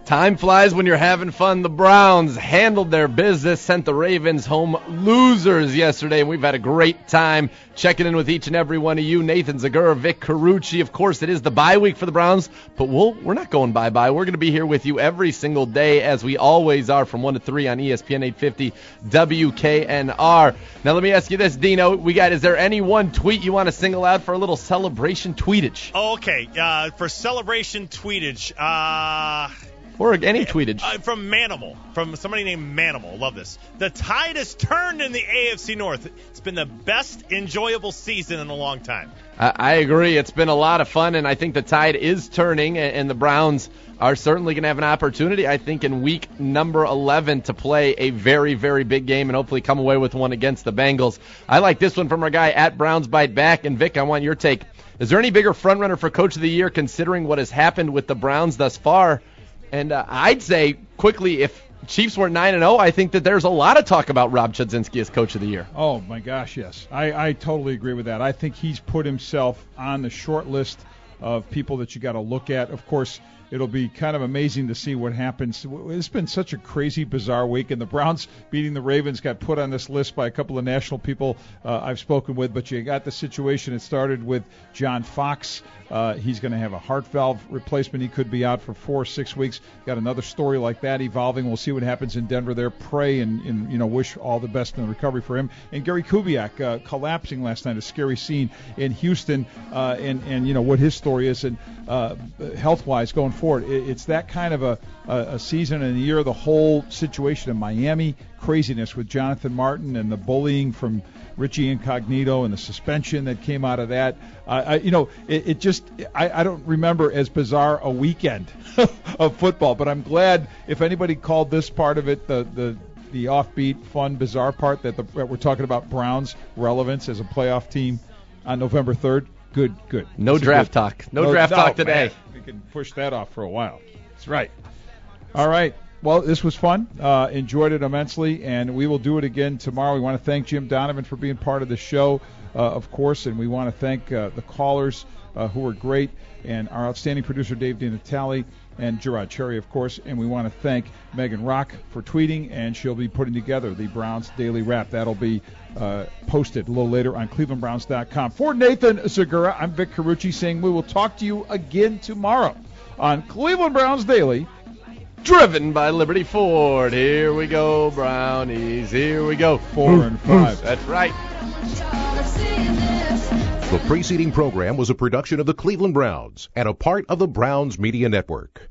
Time flies when you're having fun. The Browns handled their business, sent the Ravens home losers yesterday, and we've had a great time checking in with each and every one of you. Nathan Zegura, Vic Carucci. Of course, it is the bye week for the Browns, but we're not going bye-bye. We're going to be here with you every single day, as we always are, from 1 to 3 on ESPN 850 WKNR. Now, let me ask you this, Dino. Is there any one tweet you want to single out for a little celebration tweetage? Okay, for celebration tweetage, or any tweetage. From Manimal, from somebody named Manimal. Love this. The tide has turned in the AFC North. It's been the best enjoyable season in a long time. I agree. It's been a lot of fun, and I think the tide is turning, and the Browns are certainly going to have an opportunity, I think, in week number 11 to play a very, very big game and hopefully come away with one against the Bengals. I like this one from our guy at Browns Bite Back. And, Vic, I want your take. Is there any bigger frontrunner for Coach of the Year considering what has happened with the Browns thus far? And I'd say, quickly, if Chiefs were 9-0, I think that there's a lot of talk about Rob Chudzinski as Coach of the Year. Oh, my gosh, yes. I totally agree with that. I think he's put himself on the short list of people that you got to look at. Of course, it'll be kind of amazing to see what happens. It's been such a crazy, bizarre week, and the Browns beating the Ravens got put on this list by a couple of national people I've spoken with, but you got the situation. It started with John Fox. He's going to have a heart valve replacement. He could be out for 4 or 6 weeks. Got another story like that evolving. We'll see what happens in Denver there. Pray and wish all the best in the recovery for him. And Gary Kubiak collapsing last night, a scary scene in Houston, and what his story is, and health-wise going forward. It's that kind of a season and a year. The whole situation in Miami, craziness with Jonathan Martin and the bullying from Richie Incognito and the suspension that came out of that. I don't remember as bizarre a weekend of football, but I'm glad if anybody called this part of it the offbeat, fun, bizarre part that we're talking about Browns' relevance as a playoff team on November 3rd. Good. No draft talk. No draft talk today. Man, we can push that off for a while. That's right. All right. Well, this was fun. Enjoyed it immensely, and we will do it again tomorrow. We want to thank Jim Donovan for being part of the show, of course, and we want to thank the callers who were great, and our outstanding producer, Dave DiNatale, and Gerard Cherry, of course. And we want to thank Megan Rock for tweeting, and she'll be putting together the Browns Daily Wrap. That'll be posted a little later on clevelandbrowns.com. For Nathan Zegura, I'm Vic Carucci saying we will talk to you again tomorrow on Cleveland Browns Daily, driven by Liberty Ford. Here we go, Brownies. Here we go. 4 and 5. That's right. The preceding program was a production of the Cleveland Browns and a part of the Browns Media Network.